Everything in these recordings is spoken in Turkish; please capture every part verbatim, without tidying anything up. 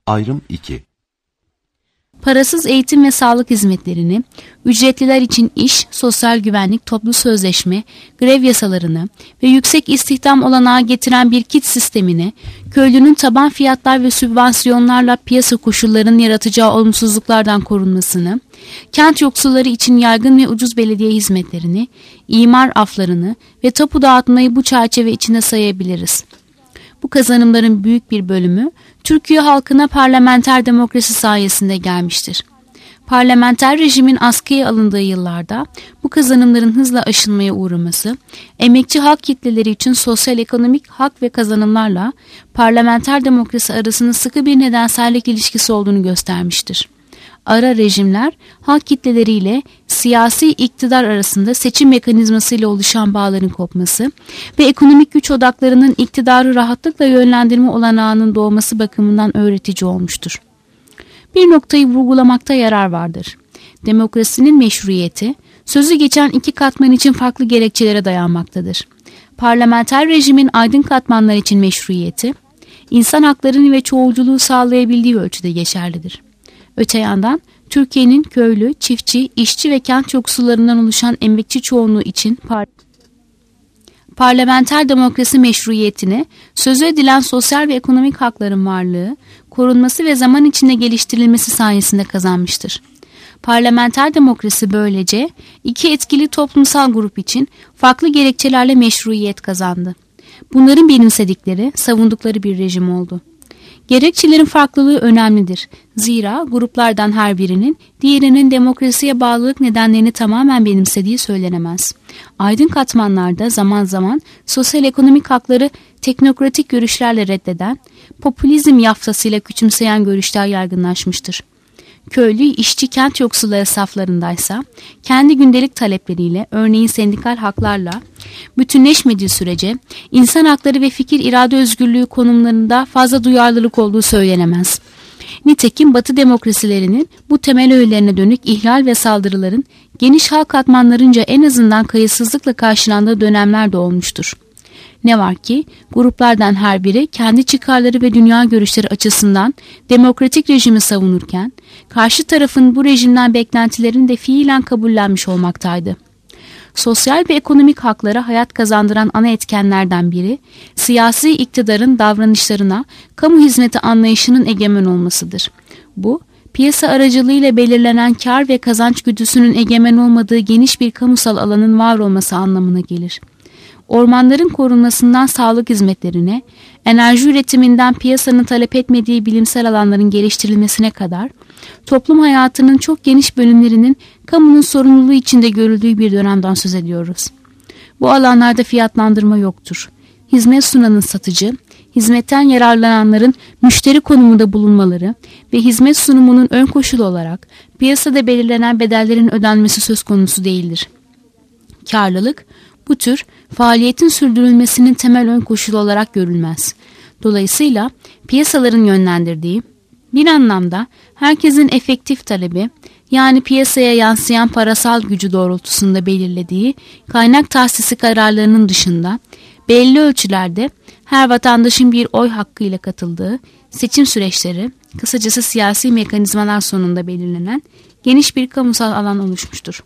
Ayrım iki. Parasız eğitim ve sağlık hizmetlerini, ücretliler için iş, sosyal güvenlik, toplu sözleşme, grev yasalarını ve yüksek istihdam olanağı getiren bir kit sistemini, köylünün taban fiyatlar ve sübvansiyonlarla piyasa koşullarının yaratacağı olumsuzluklardan korunmasını, kent yoksulları için yaygın ve ucuz belediye hizmetlerini, imar aflarını ve tapu dağıtmayı bu çerçeve içinde sayabiliriz. Bu kazanımların büyük bir bölümü Türkiye halkına parlamenter demokrasi sayesinde gelmiştir. Parlamenter rejimin askıya alındığı yıllarda bu kazanımların hızla aşılmaya uğraması, emekçi halk kitleleri için sosyal ekonomik hak ve kazanımlarla parlamenter demokrasi arasında sıkı bir nedensellik ilişkisi olduğunu göstermiştir. Ara rejimler halk kitleleriyle siyasi iktidar arasında seçim mekanizmasıyla oluşan bağların kopması ve ekonomik güç odaklarının iktidarı rahatlıkla yönlendirme olanağının doğması bakımından öğretici olmuştur. Bir noktayı vurgulamakta yarar vardır. Demokrasinin meşruiyeti, sözü geçen iki katman için farklı gerekçelere dayanmaktadır. Parlamenter rejimin aydın katmanlar için meşruiyeti, insan haklarını ve çoğulculuğu sağlayabildiği ölçüde geçerlidir. Öte yandan Türkiye'nin köylü, çiftçi, işçi ve kent yoksullarından oluşan emekçi çoğunluğu için par parlamenter demokrasi meşruiyetini, sözü edilen sosyal ve ekonomik hakların varlığı, korunması ve zaman içinde geliştirilmesi sayesinde kazanmıştır. Parlamenter demokrasi böylece iki etkili toplumsal grup için farklı gerekçelerle meşruiyet kazandı. Bunların benimsedikleri, savundukları bir rejim oldu. Gerekçelerin farklılığı önemlidir. Zira gruplardan her birinin diğerinin demokrasiye bağlılık nedenlerini tamamen benimsediği söylenemez. Aydın katmanlarda zaman zaman sosyal ekonomik hakları teknokratik görüşlerle reddeden, popülizm yaftasıyla küçümseyen görüşler yaygınlaşmıştır. Köylü, işçi, kent yoksulları saflarındaysa kendi gündelik talepleriyle, örneğin sendikal haklarla bütünleşmediği sürece insan hakları ve fikir irade özgürlüğü konumlarında fazla duyarlılık olduğu söylenemez. Nitekim Batı demokrasilerinin bu temel öğelerine dönük ihlal ve saldırıların geniş halk katmanlarınca en azından kayıtsızlıkla karşılandığı dönemler de olmuştur. Ne var ki gruplardan her biri kendi çıkarları ve dünya görüşleri açısından demokratik rejimi savunurken karşı tarafın bu rejimden beklentilerini de fiilen kabullenmiş olmaktaydı. Sosyal ve ekonomik haklara hayat kazandıran ana etkenlerden biri siyasi iktidarın davranışlarına kamu hizmeti anlayışının egemen olmasıdır. Bu piyasa aracılığıyla belirlenen kar ve kazanç güdüsünün egemen olmadığı geniş bir kamusal alanın var olması anlamına gelir. Ormanların korunmasından sağlık hizmetlerine, enerji üretiminden piyasanın talep etmediği bilimsel alanların geliştirilmesine kadar, toplum hayatının çok geniş bölümlerinin kamunun sorumluluğu içinde görüldüğü bir dönemden söz ediyoruz. Bu alanlarda fiyatlandırma yoktur. Hizmet sunanın satıcı, hizmetten yararlananların müşteri konumunda bulunmaları ve hizmet sunumunun ön koşulu olarak piyasada belirlenen bedellerin ödenmesi söz konusu değildir. Karlılık, bu tür faaliyetin sürdürülmesinin temel ön koşulu olarak görülmez. Dolayısıyla piyasaların yönlendirdiği, bir anlamda herkesin efektif talebi, yani piyasaya yansıyan parasal gücü doğrultusunda belirlediği kaynak tahsisi kararlarının dışında belli ölçülerde her vatandaşın bir oy hakkıyla katıldığı seçim süreçleri, kısacası siyasi mekanizmalar sonunda belirlenen geniş bir kamusal alan oluşmuştur.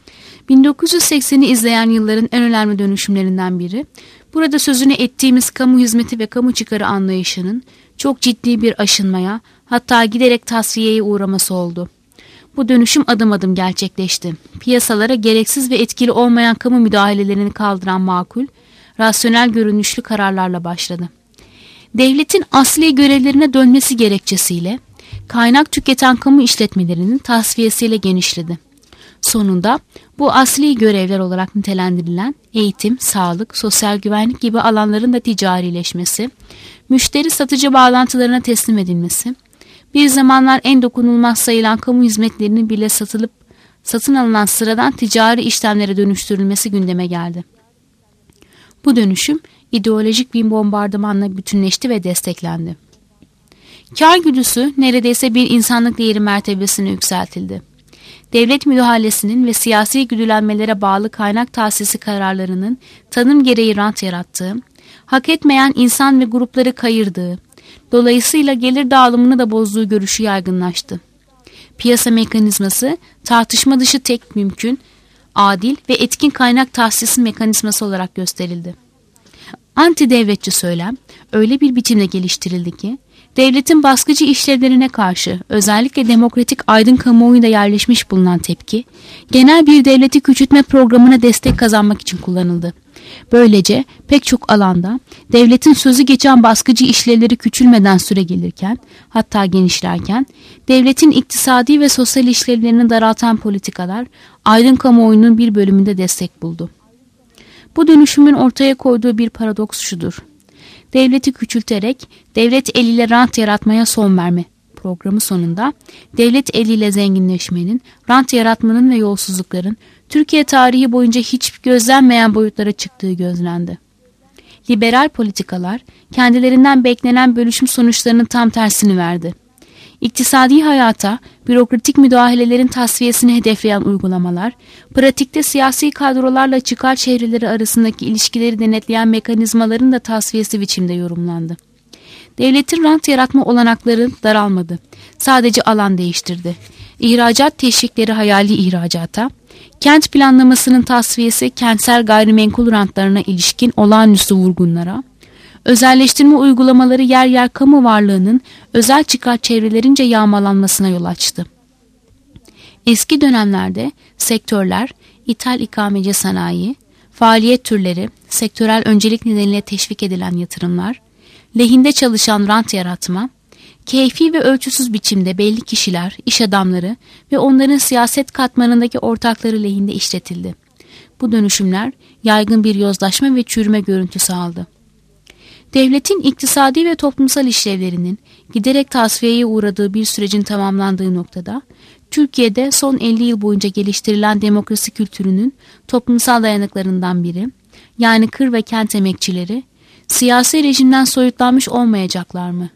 bin dokuz yüz sekseni izleyen yılların en önemli dönüşümlerinden biri, burada sözünü ettiğimiz kamu hizmeti ve kamu çıkarı anlayışının çok ciddi bir aşınmaya, hatta giderek tasfiyeye uğraması oldu. Bu dönüşüm adım adım gerçekleşti. Piyasalara gereksiz ve etkili olmayan kamu müdahalelerini kaldıran makul, rasyonel görünüşlü kararlarla başladı. Devletin asli görevlerine dönmesi gerekçesiyle, kaynak tüketen kamu işletmelerinin tasfiyesiyle genişledi. Sonunda bu asli görevler olarak nitelendirilen eğitim, sağlık, sosyal güvenlik gibi alanların da ticarileşmesi, müşteri satıcı bağlantılarına teslim edilmesi, bir zamanlar en dokunulmaz sayılan kamu hizmetlerinin bile satılıp satın alınan sıradan ticari işlemlere dönüştürülmesi gündeme geldi. Bu dönüşüm ideolojik bir bombardımanla bütünleşti ve desteklendi. Kar güdüsü neredeyse bir insanlık değeri mertebesine yükseltildi. Devlet müdahalesinin ve siyasi güdülenmelere bağlı kaynak tahsisi kararlarının tanım gereği rant yarattığı, hak etmeyen insan ve grupları kayırdığı, Dolayısıyla gelir dağılımını da bozduğu görüşü yaygınlaştı. Piyasa mekanizması tartışma dışı tek mümkün, adil ve etkin kaynak tahsisi mekanizması olarak gösterildi. Anti-devletçi söylem öyle bir biçimde geliştirildi ki, devletin baskıcı işlevlerine karşı özellikle demokratik aydın kamuoyunda yerleşmiş bulunan tepki, genel bir devleti küçültme programına destek kazanmak için kullanıldı. Böylece pek çok alanda devletin sözü geçen baskıcı işlevleri küçülmeden süre gelirken, hatta genişlerken, devletin iktisadi ve sosyal işlevlerini daraltan politikalar aydın kamuoyunun bir bölümünde destek buldu. Bu dönüşümün ortaya koyduğu bir paradoks şudur: devleti küçülterek devlet eliyle rant yaratmaya son verme programı sonunda devlet eliyle zenginleşmenin, rant yaratmanın ve yolsuzlukların Türkiye tarihi boyunca hiç gözlenmeyen boyutlara çıktığı gözlendi. Liberal politikalar kendilerinden beklenen bölüşüm sonuçlarının tam tersini verdi. İktisadi hayata bürokratik müdahalelerin tasfiyesini hedefleyen uygulamalar, pratikte siyasi kadrolarla çıkar çevreleri arasındaki ilişkileri denetleyen mekanizmaların da tasfiyesi biçimde yorumlandı. Devletin rant yaratma olanakları daralmadı. Sadece alan değiştirdi. İhracat teşvikleri hayali ihracata, kent planlamasının tasfiyesi kentsel gayrimenkul rantlarına ilişkin olağanüstü vurgunlara, özelleştirme uygulamaları yer yer kamu varlığının özel çıkar çevrelerince yağmalanmasına yol açtı. Eski dönemlerde sektörler, ithal ikameci sanayi, faaliyet türleri, sektörel öncelik nedeniyle teşvik edilen yatırımlar, lehinde çalışan rant yaratma, keyfi ve ölçüsüz biçimde belli kişiler, iş adamları ve onların siyaset katmanındaki ortakları lehinde işletildi. Bu dönüşümler yaygın bir yozlaşma ve çürüme görüntüsü aldı. Devletin iktisadi ve toplumsal işlevlerinin giderek tasfiyeye uğradığı bir sürecin tamamlandığı noktada, Türkiye'de son elli yıl boyunca geliştirilen demokrasi kültürünün toplumsal dayanıklarından biri, yani kır ve kent emekçileri, siyasi rejimden soyutlanmış olmayacaklar mı?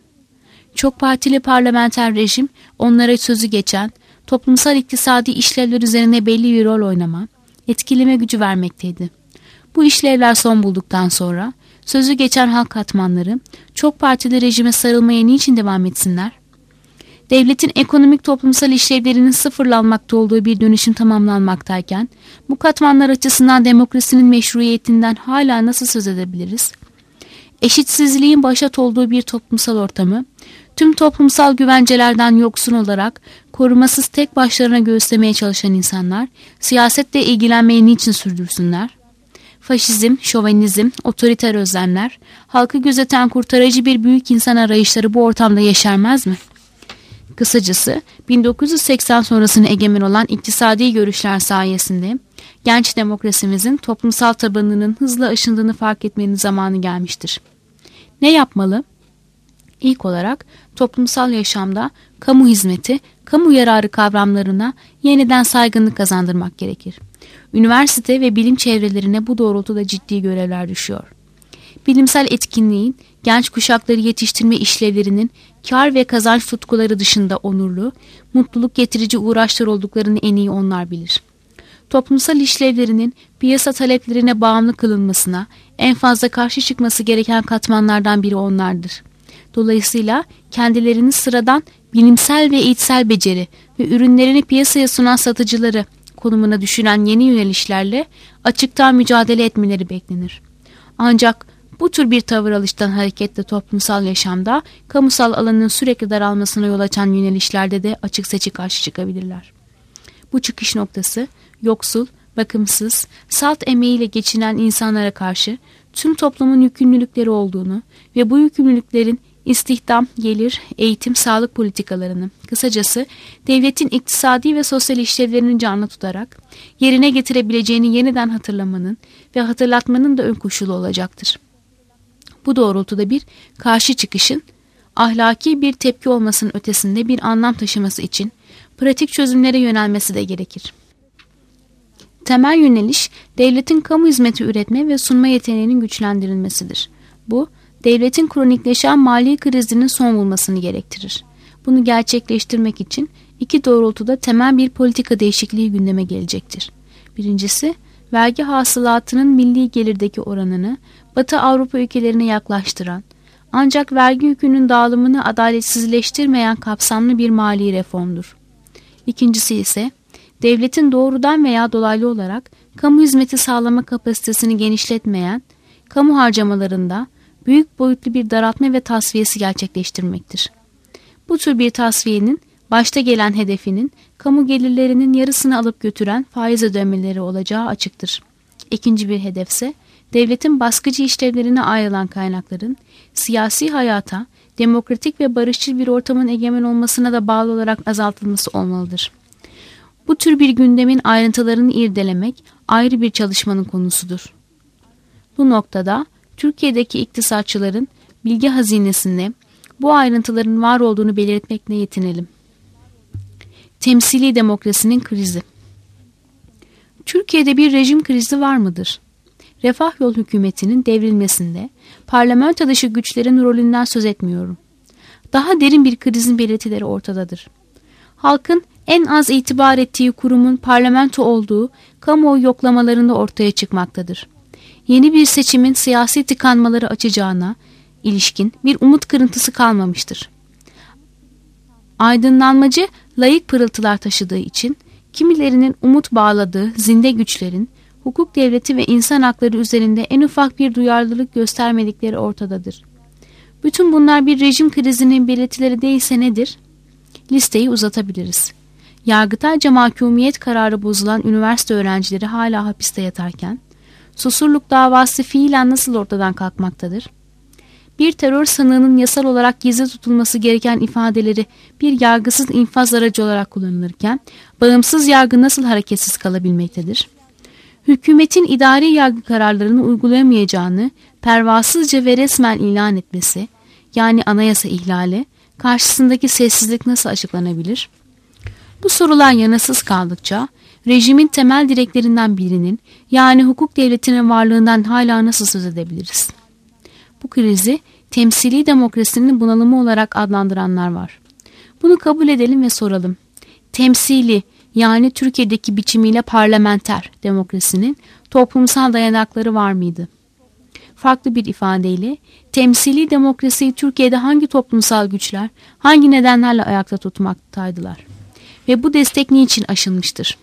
Çok partili parlamenter rejim onlara sözü geçen, toplumsal iktisadi işlevler üzerine belli bir rol oynama, etkileme gücü vermekteydi. Bu işlevler son bulduktan sonra, sözü geçen halk katmanları çok partili rejime sarılmaya niçin devam etsinler? Devletin ekonomik toplumsal işlevlerinin sıfırlanmakta olduğu bir dönüşüm tamamlanmaktayken, bu katmanlar açısından demokrasinin meşruiyetinden hala nasıl söz edebiliriz? Eşitsizliğin başat olduğu bir toplumsal ortamı, tüm toplumsal güvencelerden yoksun olarak korumasız tek başlarına göğüslemeye çalışan insanlar, siyasetle ilgilenmeyi niçin sürdürsünler? Faşizm, şovenizm, otoriter özlemler, halkı gözeten kurtarıcı bir büyük insan arayışları bu ortamda yeşermez mi? Kısacası bin dokuz yüz seksen sonrasını egemen olan iktisadi görüşler sayesinde genç demokrasimizin toplumsal tabanının hızla aşındığını fark etmenin zamanı gelmiştir. Ne yapmalı? İlk olarak toplumsal yaşamda kamu hizmeti, kamu yararı kavramlarına yeniden saygınlık kazandırmak gerekir. Üniversite ve bilim çevrelerine bu doğrultuda ciddi görevler düşüyor. Bilimsel etkinliğin, genç kuşakları yetiştirme işlevlerinin kar ve kazanç tutkuları dışında onurlu, mutluluk getirici uğraşlar olduklarını en iyi onlar bilir. Toplumsal işlevlerinin piyasa taleplerine bağımlı kılınmasına en fazla karşı çıkması gereken katmanlardan biri onlardır. Dolayısıyla kendilerini sıradan bilimsel ve eğitsel beceri ve ürünlerini piyasaya sunan satıcıları konumuna düşüren yeni yönelişlerle açıktan mücadele etmeleri beklenir. Ancak bu tür bir tavır alıştan hareketle toplumsal yaşamda kamusal alanın sürekli daralmasına yol açan yönelişlerde de açık seçik karşı çıkabilirler. Bu çıkış noktası yoksul, bakımsız, salt emeğiyle geçinen insanlara karşı tüm toplumun yükümlülükleri olduğunu ve bu yükümlülüklerin istihdam, gelir, eğitim, sağlık politikalarını, kısacası devletin iktisadi ve sosyal işlevlerini canlı tutarak yerine getirebileceğini yeniden hatırlamanın ve hatırlatmanın da ön koşulu olacaktır. Bu doğrultuda bir karşı çıkışın ahlaki bir tepki olmasının ötesinde bir anlam taşıması için pratik çözümlere yönelmesi de gerekir. Temel yöneliş, devletin kamu hizmeti üretme ve sunma yeteneğinin güçlendirilmesidir. Bu, devletin kronikleşen mali krizinin son bulmasını gerektirir. Bunu gerçekleştirmek için iki doğrultuda temel bir politika değişikliği gündeme gelecektir. Birincisi, vergi hasılatının milli gelirdeki oranını Batı Avrupa ülkelerine yaklaştıran, ancak vergi yükünün dağılımını adaletsizleştirmeyen kapsamlı bir mali reformdur. İkincisi ise devletin doğrudan veya dolaylı olarak kamu hizmeti sağlama kapasitesini genişletmeyen, kamu harcamalarında büyük boyutlu bir daraltma ve tasfiyesi gerçekleştirmektir. Bu tür bir tasfiyenin başta gelen hedefinin kamu gelirlerinin yarısını alıp götüren faiz ödemeleri olacağı açıktır. İkinci bir hedefse devletin baskıcı işlevlerine ayrılan kaynakların siyasi hayata, demokratik ve barışçıl bir ortamın egemen olmasına da bağlı olarak azaltılması olmalıdır. Bu tür bir gündemin ayrıntılarını irdelemek ayrı bir çalışmanın konusudur. Bu noktada Türkiye'deki iktisatçıların bilgi hazinesinde bu ayrıntıların var olduğunu belirtmekle yetinelim. Temsili demokrasinin krizi. Türkiye'de bir rejim krizi var mıdır? Refah Yol hükümetinin devrilmesinde parlamento dışı güçlerin rolünden söz etmiyorum. Daha derin bir krizin belirtileri ortadadır. Halkın en az itibar ettiği kurumun parlamento olduğu kamuoyu yoklamalarında ortaya çıkmaktadır. Yeni bir seçimin siyasi tıkanmaları açacağına ilişkin bir umut kırıntısı kalmamıştır. Aydınlanmacı, laik pırıltılar taşıdığı için kimilerinin umut bağladığı zinde güçlerin hukuk devleti ve insan hakları üzerinde en ufak bir duyarlılık göstermedikleri ortadadır. Bütün bunlar bir rejim krizinin belirtileri değilse nedir? Listeyi uzatabiliriz. Yargıtayca mahkumiyet kararı bozulan üniversite öğrencileri hala hapiste yatarken, Susurluk davası fiilen nasıl ortadan kalkmaktadır? Bir terör sanığının yasal olarak gizli tutulması gereken ifadeleri bir yargısız infaz aracı olarak kullanılırken, bağımsız yargı nasıl hareketsiz kalabilmektedir? Hükümetin idari yargı kararlarını uygulayamayacağını pervasızca ve resmen ilan etmesi, yani anayasa ihlali, karşısındaki sessizlik nasıl açıklanabilir? Bu sorular yanıtsız kaldıkça, rejimin temel direklerinden birinin, yani hukuk devletinin varlığından hala nasıl söz edebiliriz? Bu krizi temsili demokrasinin bunalımı olarak adlandıranlar var. Bunu kabul edelim ve soralım. Temsili, yani Türkiye'deki biçimiyle parlamenter demokrasinin toplumsal dayanakları var mıydı? Farklı bir ifadeyle, temsili demokrasiyi Türkiye'de hangi toplumsal güçler, hangi nedenlerle ayakta tutmaktaydılar? Ve bu destek niçin aşılmıştır?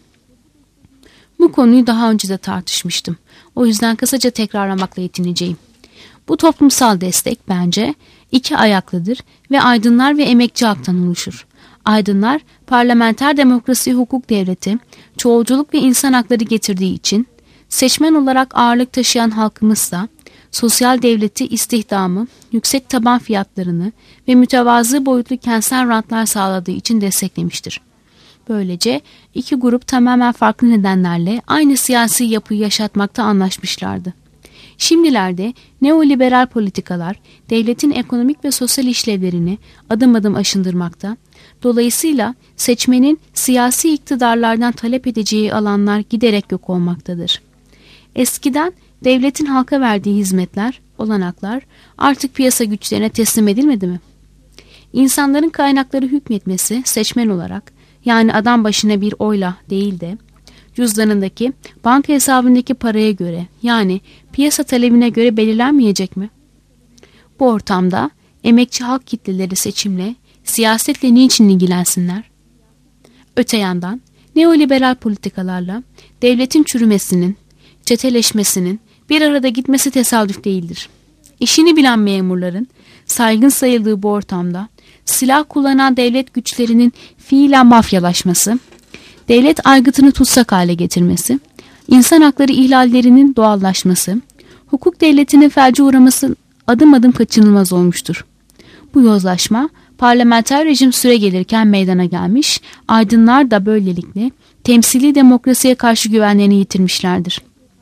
Bu konuyu daha önce de tartışmıştım. O yüzden kısaca tekrarlamakla yetineceğim. Bu toplumsal destek bence iki ayaklıdır ve aydınlar ve emekçi halktan oluşur. Aydınlar, parlamenter demokrasi, hukuk devleti, çoğulculuk ve insan hakları getirdiği için, seçmen olarak ağırlık taşıyan halkımızsa, sosyal devleti, istihdamı, yüksek taban fiyatlarını ve mütevazı boyutlu kentsel rantlar sağladığı için desteklemiştir. Böylece iki grup tamamen farklı nedenlerle aynı siyasi yapıyı yaşatmakta anlaşmışlardı. Şimdilerde neoliberal politikalar devletin ekonomik ve sosyal işlevlerini adım adım aşındırmakta, dolayısıyla seçmenin siyasi iktidarlardan talep edeceği alanlar giderek yok olmaktadır. Eskiden devletin halka verdiği hizmetler, olanaklar artık piyasa güçlerine teslim edilmedi mi? İnsanların kaynakları hükmetmesi seçmen olarak, yani adam başına bir oyla değil de cüzdanındaki, banka hesabındaki paraya göre, yani piyasa talebine göre belirlenmeyecek mi? Bu ortamda emekçi halk kitleleri seçimle, siyasetle niçin ilgilensinler? Öte yandan neoliberal politikalarla devletin çürümesinin, çeteleşmesinin bir arada gitmesi tesadüf değildir. İşini bilen memurların saygın sayıldığı bu ortamda silah kullanan devlet güçlerinin fiilen mafyalaşması, devlet aygıtını tutsak hale getirmesi, insan hakları ihlallerinin doğallaşması, hukuk devletinin felce uğraması adım adım kaçınılmaz olmuştur. Bu yozlaşma parlamenter rejim süre gelirken meydana gelmiş, aydınlar da böylelikle temsili demokrasiye karşı güvenlerini yitirmişlerdir.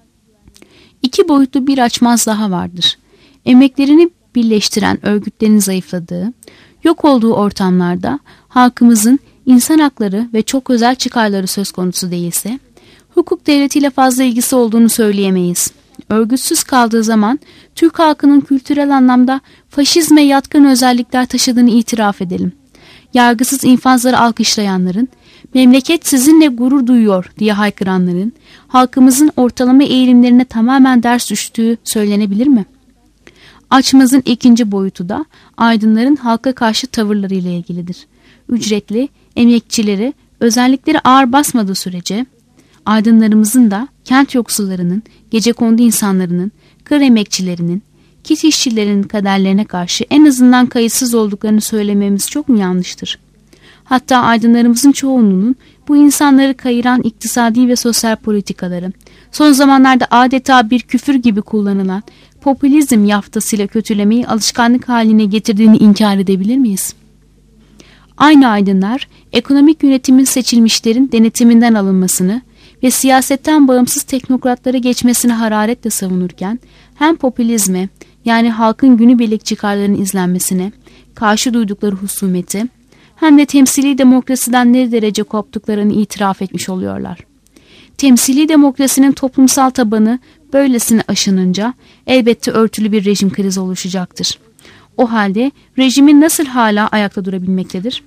İki boyutlu bir açmaz daha vardır. Emeklerini birleştiren örgütlerin zayıfladığı, yok olduğu ortamlarda halkımızın insan hakları ve çok özel çıkarları söz konusu değilse, hukuk devletiyle fazla ilgisi olduğunu söyleyemeyiz. Örgütsüz kaldığı zaman Türk halkının kültürel anlamda faşizme yatkın özellikler taşıdığını itiraf edelim. Yargısız infazları alkışlayanların, memleket sizinle gurur duyuyor diye haykıranların, halkımızın ortalama eğilimlerine tamamen ders düştüğü söylenebilir mi? Açmaz'ın ikinci boyutu da aydınların halka karşı tavırları ile ilgilidir. Ücretli, emekçileri, özellikleri ağır basmadığı sürece aydınlarımızın da kent yoksullarının, gecekondu insanlarının, kır emekçilerinin, kit işçilerinin kaderlerine karşı en azından kayıtsız olduklarını söylememiz çok mu yanlıştır? Hatta aydınlarımızın çoğunluğunun bu insanları kayıran iktisadi ve sosyal politikaları, son zamanlarda adeta bir küfür gibi kullanılan popülizm yaftasıyla kötülemeyi alışkanlık haline getirdiğini inkar edebilir miyiz? Aynı aydınlar, ekonomik yönetimin seçilmişlerin denetiminden alınmasını ve siyasetten bağımsız teknokratlara geçmesini hararetle savunurken, hem popülizme, yani halkın günübirlik çıkarlarının izlenmesine karşı duydukları husumeti, hem de temsili demokrasiden ne derece koptuklarını itiraf etmiş oluyorlar. Temsili demokrasinin toplumsal tabanı böylesine aşınınca elbette örtülü bir rejim krizi oluşacaktır. O halde rejimin nasıl hala ayakta durabilmektedir?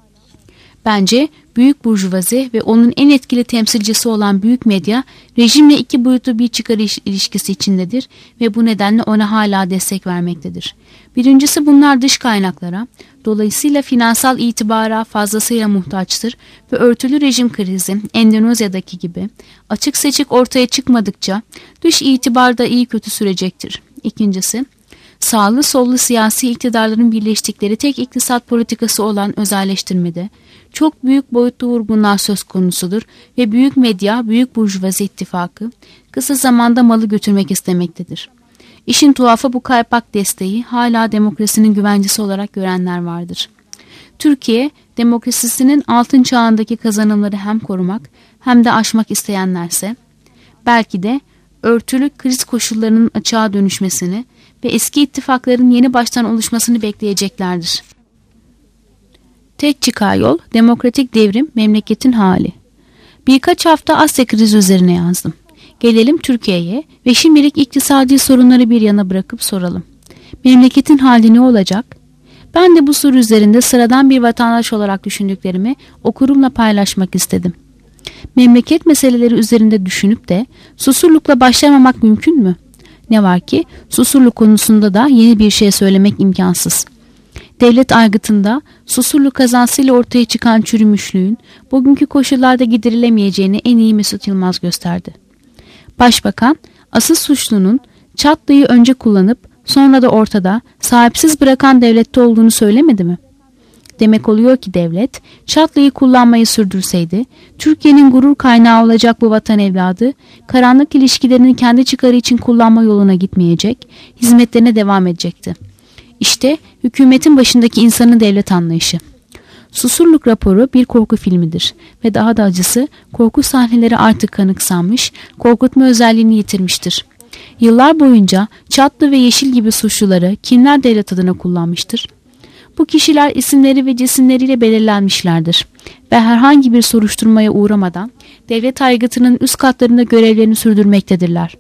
Bence büyük burjuvazi ve onun en etkili temsilcisi olan büyük medya rejimle iki boyutlu bir çıkar ilişkisi içindedir ve bu nedenle ona hala destek vermektedir. Birincisi, bunlar dış kaynaklara, dolayısıyla finansal itibara fazlasıyla muhtaçtır ve örtülü rejim krizi Endonezya'daki gibi açık seçik ortaya çıkmadıkça dış itibar da iyi kötü sürecektir. İkincisi, sağlı sollu siyasi iktidarların birleştikleri tek iktisat politikası olan özelleştirmede çok büyük boyutlu vurgunlar söz konusudur ve büyük medya, büyük burjuvazi ittifakı kısa zamanda malı götürmek istemektedir. İşin tuhafı, bu kaypak desteği hala demokrasinin güvencesi olarak görenler vardır. Türkiye, demokrasisinin altın çağındaki kazanımları hem korumak hem de aşmak isteyenlerse, belki de örtülü kriz koşullarının açığa dönüşmesini ve eski ittifakların yeni baştan oluşmasını bekleyeceklerdir. Tek çıkar yol, demokratik devrim, memleketin hali. Birkaç hafta Asya krizi üzerine yazdım. Gelelim Türkiye'ye ve şimdilik iktisadi sorunları bir yana bırakıp soralım. Memleketin hali ne olacak? Ben de bu soru üzerinde sıradan bir vatandaş olarak düşündüklerimi okurumla paylaşmak istedim. Memleket meseleleri üzerinde düşünüp de Susurluk'la başlamamak mümkün mü? Ne var ki Susurluk konusunda da yeni bir şey söylemek imkansız. Devlet aygıtında Susurluk kazansıyla ortaya çıkan çürümüşlüğün bugünkü koşullarda giderilemeyeceğini en iyi Mesut Yılmaz gösterdi. Başbakan, asıl suçlunun Çatlı'yı önce kullanıp sonra da ortada sahipsiz bırakan devlette olduğunu söylemedi mi? Demek oluyor ki devlet, Çatlı'yı kullanmayı sürdürseydi, Türkiye'nin gurur kaynağı olacak bu vatan evladı, karanlık ilişkilerini kendi çıkarı için kullanma yoluna gitmeyecek, hizmetlerine devam edecekti. İşte hükümetin başındaki insanın devlet anlayışı. Susurluk raporu bir korku filmidir ve daha da acısı, korku sahneleri artık kanıksanmış, korkutma özelliğini yitirmiştir. Yıllar boyunca Çatlı ve Yeşil gibi suçluları kimler devlet adına kullanmıştır? Bu kişiler isimleri ve cisimleriyle belirlenmişlerdir ve herhangi bir soruşturmaya uğramadan devlet aygıtının üst katlarında görevlerini sürdürmektedirler.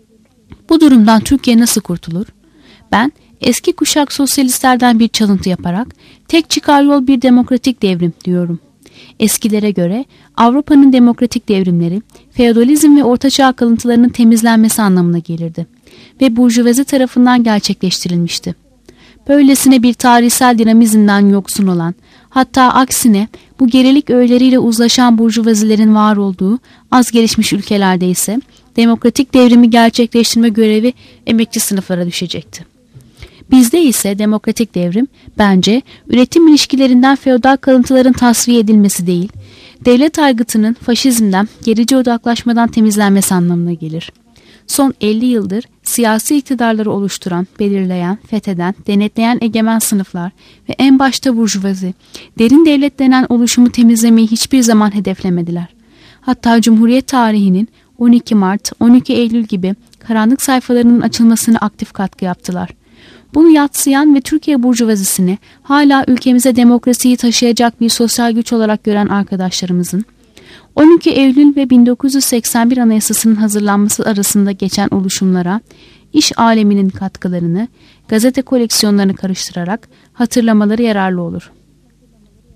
Bu durumdan Türkiye nasıl kurtulur? Ben eski kuşak sosyalistlerden bir çalıntı yaparak tek çıkar yol bir demokratik devrim diyorum. Eskilere göre Avrupa'nın demokratik devrimleri feodalizm ve ortaçağ kalıntılarının temizlenmesi anlamına gelirdi ve burjuvazi tarafından gerçekleştirilmişti. Böylesine bir tarihsel dinamizmden yoksun olan, hatta aksine bu gerilik öğeleriyle uzlaşan burjuvazilerin var olduğu az gelişmiş ülkelerde ise demokratik devrimi gerçekleştirme görevi emekçi sınıflara düşecekti. Bizde ise demokratik devrim bence üretim ilişkilerinden feodal kalıntıların tasfiye edilmesi değil, devlet aygıtının faşizmden, gerici odaklaşmadan temizlenmesi anlamına gelir. Son elli yıldır siyasi iktidarları oluşturan, belirleyen, fetheden, denetleyen egemen sınıflar ve en başta burjuvazi, derin devlet denen oluşumu temizlemeyi hiçbir zaman hedeflemediler. Hatta Cumhuriyet tarihinin on iki Mart, on iki Eylül gibi karanlık sayfalarının açılmasına aktif katkı yaptılar. Bunu yadsıyan ve Türkiye burjuvazisini hala ülkemize demokrasiyi taşıyacak bir sosyal güç olarak gören arkadaşlarımızın, on iki Eylül ve bin dokuz yüz seksen bir Anayasası'nın hazırlanması arasında geçen oluşumlara, iş aleminin katkılarını, gazete koleksiyonlarını karıştırarak hatırlamaları yararlı olur.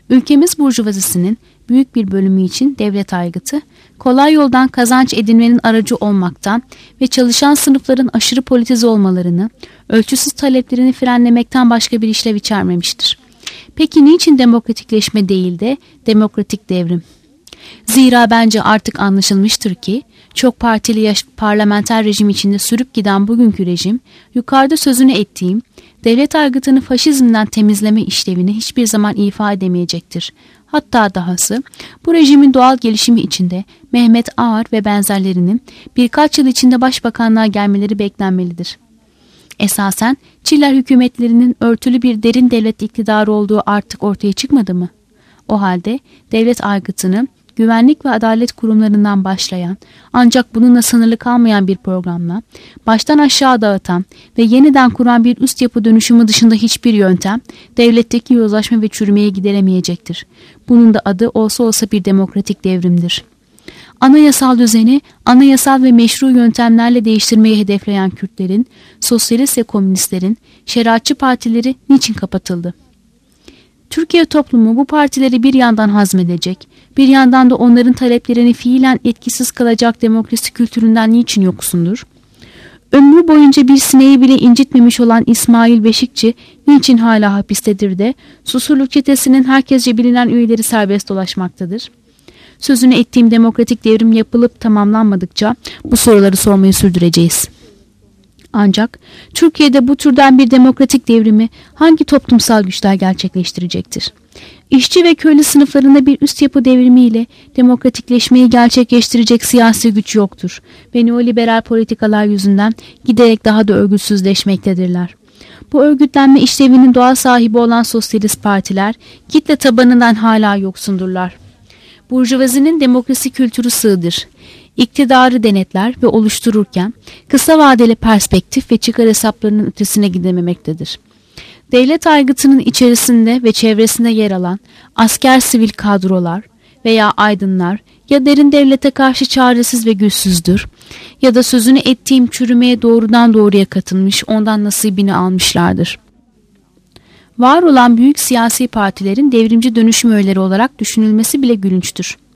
Ülkemiz burjuvazisinin büyük bir bölümü için devlet aygıtı, kolay yoldan kazanç edinmenin aracı olmaktan ve çalışan sınıfların aşırı politize olmalarını, ölçüsüz taleplerini frenlemekten başka bir işlev içermemiştir. Peki niçin demokratikleşme değil de demokratik devrim? Zira bence artık anlaşılmıştır ki, çok partili yaş- parlamenter rejim içinde sürüp giden bugünkü rejim, yukarıda sözünü ettiğim devlet aygıtını faşizmden temizleme işlevini hiçbir zaman ifa edemeyecektir. Hatta dahası bu rejimin doğal gelişimi içinde Mehmet Ağar ve benzerlerinin birkaç yıl içinde başbakanlığa gelmeleri beklenmelidir. Esasen Çiller hükümetlerinin örtülü bir derin devlet iktidarı olduğu artık ortaya çıkmadı mı? O halde devlet aygıtını güvenlik ve adalet kurumlarından başlayan ancak bununla sınırlı kalmayan bir programla baştan aşağı dağıtan ve yeniden kuran bir üst yapı dönüşümü dışında hiçbir yöntem devletteki yozlaşma ve çürümeye gideremeyecektir. Bunun da adı olsa olsa bir demokratik devrimdir. Anayasal düzeni anayasal ve meşru yöntemlerle değiştirmeyi hedefleyen Kürtlerin, sosyalist ve komünistlerin, şeriatçı partileri niçin kapatıldı? Türkiye toplumu bu partileri bir yandan hazmedecek, bir yandan da onların taleplerini fiilen etkisiz kılacak demokrasi kültüründen niçin yoksundur? Ömrü boyunca bir sineği bile incitmemiş olan İsmail Beşikçi niçin hala hapistedir de Susurluk çetesinin herkesce bilinen üyeleri serbest dolaşmaktadır? Sözünü ettiğim demokratik devrim yapılıp tamamlanmadıkça bu soruları sormayı sürdüreceğiz. Ancak Türkiye'de bu türden bir demokratik devrimi hangi toplumsal güçler gerçekleştirecektir? İşçi ve köylü sınıflarında bir üst yapı devrimiyle demokratikleşmeyi gerçekleştirecek siyasi güç yoktur ve neoliberal politikalar yüzünden giderek daha da örgütsüzleşmektedirler. Bu örgütlenme işlevinin doğal sahibi olan sosyalist partiler kitle tabanından hala yoksundurlar. Burjuvazinin demokrasi kültürü sığdır. İktidarı denetler ve oluştururken kısa vadeli perspektif ve çıkar hesaplarının ötesine gidememektedir. Devlet aygıtının içerisinde ve çevresinde yer alan asker sivil kadrolar veya aydınlar ya derin devlete karşı çaresiz ve güçsüzdür ya da sözünü ettiğim çürümeye doğrudan doğruya katılmış, ondan nasibini almışlardır. Var olan büyük siyasi partilerin devrimci dönüşüm öğeleri olarak düşünülmesi bile gülünçtür.